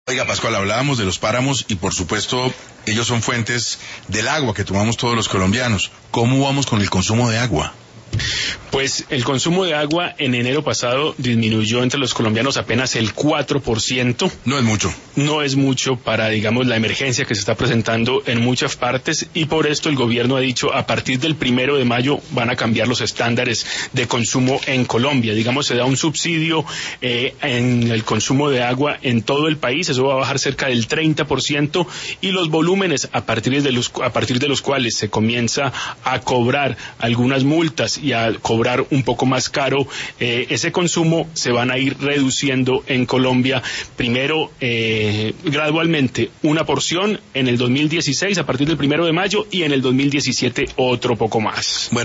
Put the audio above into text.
Oiga, Pascual, hablábamos de los páramos y por supuesto ellos son fuentes del agua que tomamos todos los colombianos. ¿Cómo vamos con el consumo de agua? Pues el consumo de agua en enero pasado disminuyó entre los colombianos apenas el 4%. No es mucho. No es mucho para, digamos, la emergencia que se está presentando en muchas partes, y por esto el gobierno ha dicho a partir del 1 de mayo van a cambiar los estándares de consumo en Colombia. Digamos, se da un subsidio en el consumo de agua en todo el país, eso va a bajar cerca del 30%, y los volúmenes a partir de los cuales se comienza a cobrar algunas multas y a cobrar un poco más caro ese consumo se van a ir reduciendo en Colombia, primero gradualmente una porción en el 2016 a partir del 1 de mayo y en el 2017 otro poco más. Bueno.